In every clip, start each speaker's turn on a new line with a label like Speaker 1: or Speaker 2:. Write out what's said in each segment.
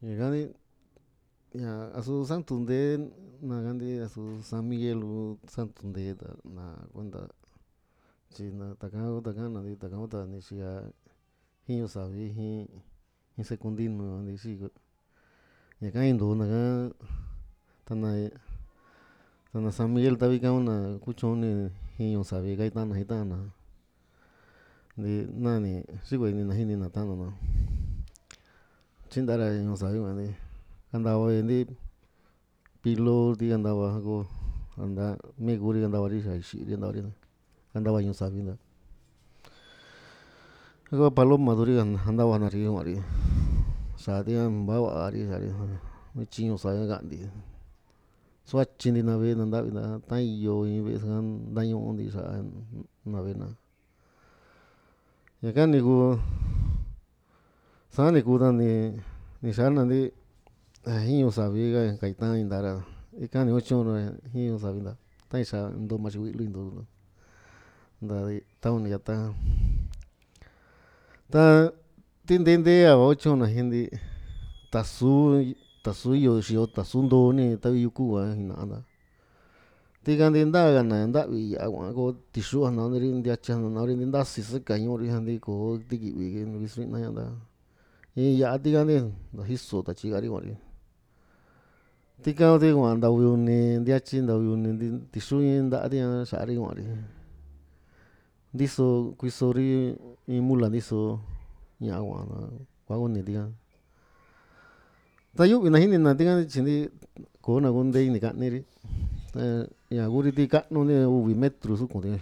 Speaker 1: Ñagani ña asu santo ndee nagandi asu San Miguel santo ndee na kuenta chi na taka nadi taka nixia jiño savi jin secundino nixi ñaka indo naka tana San Miguel tavi kauna kuchoni jiño savi kaitana hitana ni nani xigueni na jini na tanana chindara jiño savi nguani andava ndi pilo di andava ko anda miguri andava ri xa xiri andava jiño savi nda ko paloma duri andava nari kuari xati mbava'ari xari chiño savi ka'andi suachindi na vee na ntavi nta ta iyo in ve'e ndañu'undi xa'a na vena ñaka ni ku sa'a ni kuda ni xana ndi jiño savi ka ita indara ika ni kuchona jiño savi nda ta ixa ndo maxigui'lu ndo nda taun yata ta ti ntentea kuchona jindi tasu iyo xio tasu ntoni tavi yuku jina'ana tika ndi ntagana ntavi ya'a kua'an ko tixu janauri ntiacha janauri ntasi sika ñu'uri jan ko tiki'vi visu'ina ña nta in ya'a tikandi ndajiso tachigari kuari tika ti kua'an nta uvi uni ntiachi nta uvi uni tixu in nta'ari xa'ari kua'ri ntiso kuisori in mula ntiso ña'a kua'ana kua kuni tika ta yu'vi na jinina tika chindi kona kuntei ini ka'aniri ña Kuri ti ka'nuni uvi metru sukun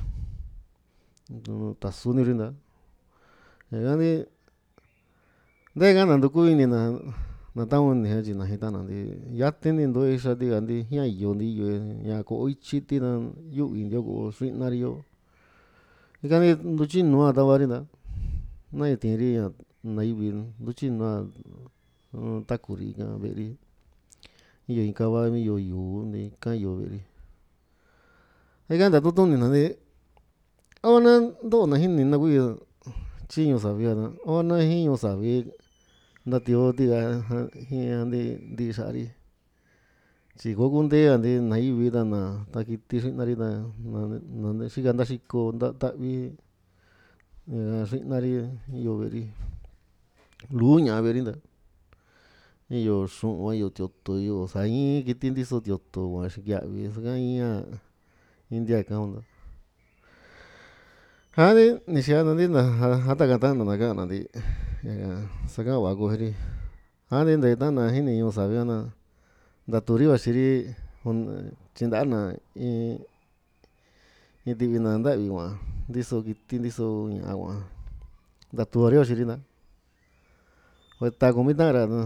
Speaker 1: tasuni nta ñaka ndi nteka nantuku inina na taun ini jan tyi na jitana ndi yatini ntoo ixa tika ndi jia'ayonti iyo ña ko'o ityi tina yu'vintiyo ko'o xi'nari yo ika ndi ntutyinua tavari nta na in tiiri ña naivi ntutyinua takuri ika ve'eri iyo in kava iyo yuu ika iyo ve'eri ika nta tutunina ndi a na nto'ona jinina kuiya chiño savi a na jiño savi ntatio tika ji'an ndi xa'ari tyi ko kunteanti naivi tana ta kiti xinari ta na xika ntaxiko ta'vi xinari iyo ve'eri luu ña'a ve'eri nta iyo xu'un iyo tioto iyo sa in kiti ntiso tioto kua'an xikiavi saka iña in ntia kaun nta ja ndi ni xiana ndi jataka ta'na na ka'na ndi saka va'a kojeri ja ndi nta itana jini ñu'un savi na ntaturi vaxiri tyinda'na in ti'vi na nta'vi kua'an ntiso kiti ntiso ña'a kua'an ntatuari vaxiri nta kueta kumi ta'an ra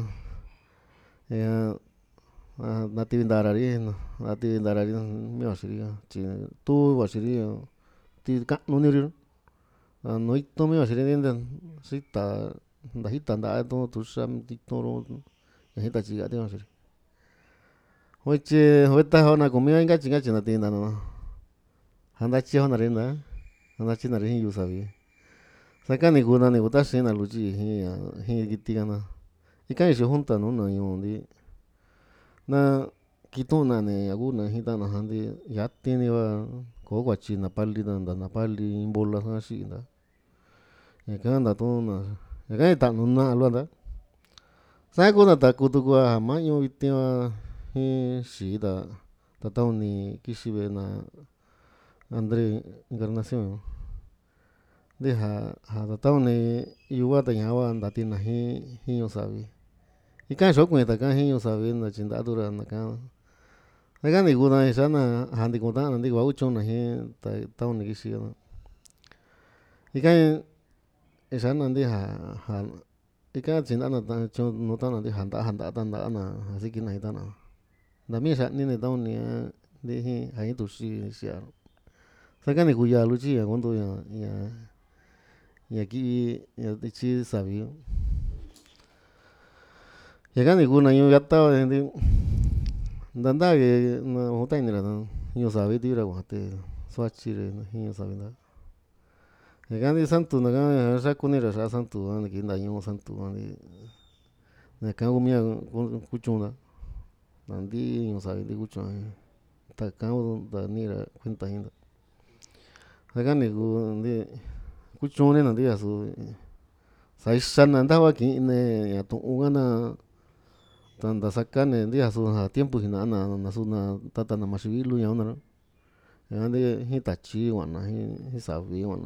Speaker 1: nativi ntarari mia vaxiri tyi tu vaxiri ti ka'nu niri nu itu'n mi vaxiri xita nta jita nta'a tuxa itu'n ru ña jita tyika ti'an vaxiri vityi kueta kumia inka tyi nativi ntana ja ntatyionari nta ja ntatyinari jin yu'u savi saka ni kuna ni kutaxina lutyi jin kiti kana ika ni xiyo junta nuna ñuu ndi na kitu'na ni ña kuna jin ta'na ja ndi yatini va koo kuatyi napali nta napali in bola ka xi'i nta ñaka ntatuna ñaka ni ta'nu na'a lua nta sa kuna taku tukua ja mañu viti va jin xii ta taun ni kixi ve'e na Andre Encarnacion ndi ja taun ni yuva ta ñaa va ntatina jin ñu'un savi ika ni xio kuiin taka jin ñu'un savi na tyintatura naka saka ni kuna ni xa'na ja ntikun ta'na ndi kua kuchona jin taun ni kixi ika ni xa'na ndi ja ika tyinta'na nu ta'na ndi ja nta'a tanda'ana ja sikina jin ta'na ntamii xa'nini taun ni ndi ja jin tuxi xia saka ni ku yaa lutyi ña kuntu ña ki'i ña ityi savi ñaka ni kuna ñuu yata ndi nta ntaa ke na juta inira ñu'un savi tivi ra kua'an te suachiri jin ñu'un savi nta ñaka ndi santu naka xakunira xa'a santu ni kii nta ñuu santu ndi acá comía cuchunda nandí no sabe de cuchón ta acá da ni era cuenta ainda acá ni de cuchón nandí asu sai sana andaba aquí ne ya tu ungana tanda sakane ndi asu a tiempo hina na su na tata na mashivilu ya una ya de hitachi wana hi sabi wana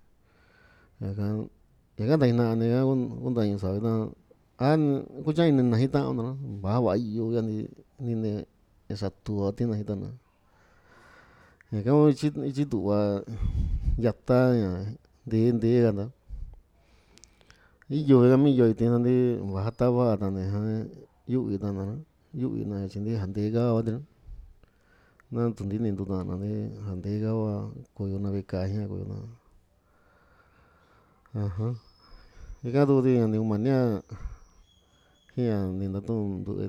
Speaker 1: ya kan daina ne ya un dain sabi na an kuchain na hita ona ba wa yo ya ni ne esa tu ati na hita na ya kan ichi tu wa yatta ya de ganda iyo ga mi yo iti na de ba hata ba ta ne ha yu ita na yu ina chinde hande ga wa de na tundi ni tu na de hande ga wa ko yo na be ka hi ko yo na ajá cái tu thì nếu mà nha khi ni na tu tu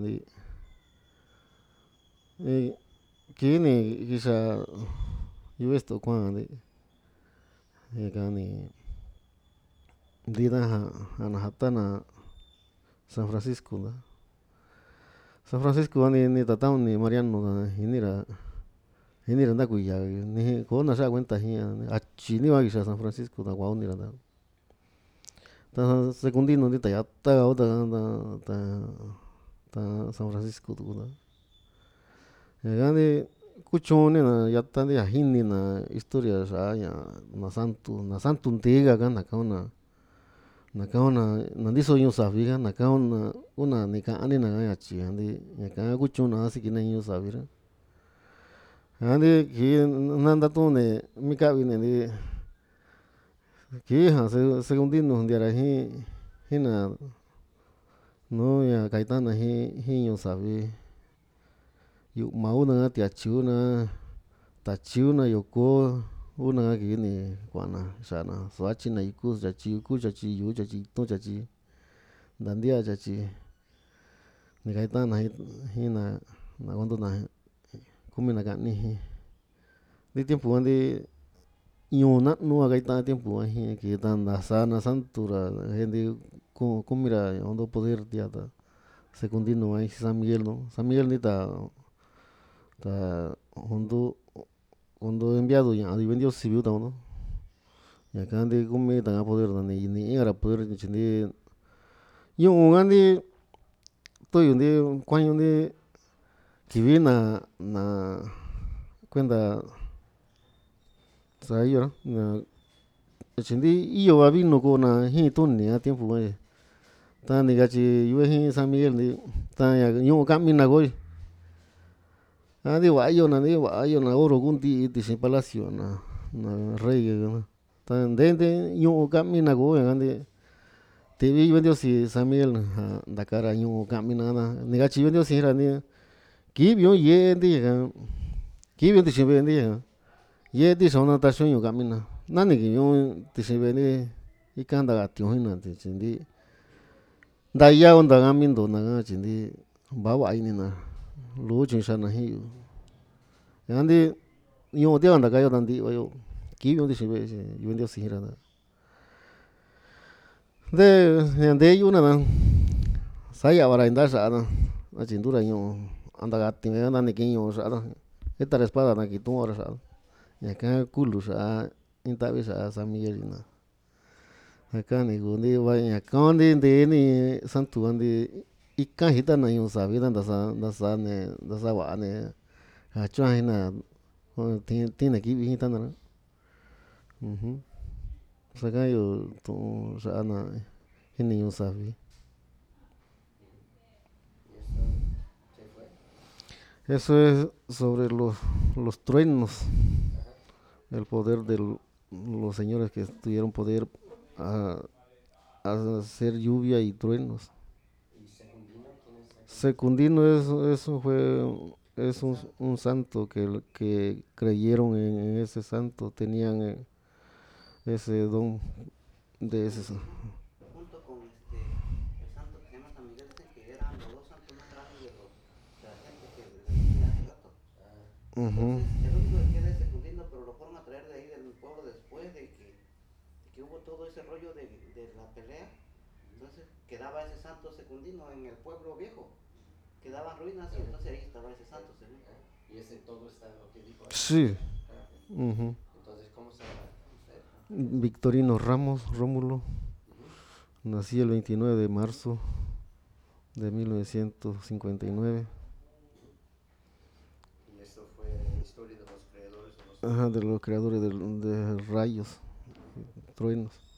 Speaker 1: ni kí ni kisha US to kwa de cái ni di da ha ana hata na San Francisco da San Francisco ni ta ta ni Mariano da hinira nda ku ya ni ko na sa cuenta hi a chi ni wa kisha San Francisco da wa ni da ta secundino ni ta ya ta ga ta San Francisco tu da ya ni kuchon ni na ya ta ni a hin na historia sa ya na santo ntiga ga na ka na ndi so yu sabi ga na ka una ni ka ani na ya chi andi ya ka kuchon na si ki na yu sabi ra andi ki na nda tu ne mi ka vi ne ni ki ja secundino ndi ra hi na no ya kaitana hi yu sabi yu ma una tiachu na tachiu na yoko una ki ni kuana sana suachi na iku chachi yu chachi tu chachi ndandia chachi ni kaitana hi na gondo na kumi na ka ni hi di tiempo andi ñu na nu kaita tiempo hi ki tanda sana santura gente kumi ra ondo poder dia ta secundino ai San Miguel no San Miguel ni ta hondo enviado ya di vendio civil ta no ya kan de kumi ta poder ni era poder ni chindi yu ngandi to yu ndi kwan yu ndi kivi na cuenta sa yo na chindi iyo va vino ko na hi tu ni a tiempo ai ta ni ga chi yu hi San Miguel ni ta ya yu ka mi na go andi wa yo na oro gundi ti sin palacio na rey ga ta de yu ka mi na go andi te vi vendio si San Miguel da cara yu ka mi na ni ga chi vendio si ra ni ki vio ye ndi ga ki vio ti sin vendi ye ti so na ta shu yu ka mi na ni ki yu ti sin vendi ikanda ga tiu hin na ti chindi nda ya onda ga mi ndo na ga chindi ba wa ni na lu chin sha na hi andi yu de onda ga yo dan di wa yo ki vio ti sin ve yu vendio si ra de yu na sa ya bara inda sa na a chindura yu anda ga ti me na ni ki yu sa na esta la espada na ki tu ora sa ya ka kulu sa inta vi sa San Miguel na acá ni gundi va ya kondi de ni santu andi ikan hita na yu sa vi da sa ne da sa wa ne a chua hina tiene ki vi hita na saka yo tu sa na hini yu sa vi eso es sobre los truenos el poder de los señores que tuvieron poder a, a hacer lluvia y truenos. Secundino es un santo que creyeron en ese santo, tenían ese don de ese santo.
Speaker 2: Junto con el santo que se llama San Miguel, dicen que eran los dos santos más grandes de la gente que vivía en Kioto. Entonces, el único que queda es Secundino, pero lo fueron a traer de ahí del pueblo después de que hubo todo ese rollo de la pelea. entonces quedaba ese santo secundino en el pueblo viejo, quedaban ruinas y entonces ahí estaba ese santo según.
Speaker 3: Y ese todo está en lo que dijo ahí.
Speaker 1: Sí.
Speaker 3: Ah,
Speaker 1: Ujú.
Speaker 3: entonces, ¿cómo se llama usted?
Speaker 1: Victorino Ramos, Rómulo, nací el 29 de marzo de 1959.
Speaker 3: Y esto fue historia de los creadores de los...
Speaker 1: Ajá, de los creadores de rayos, truenos.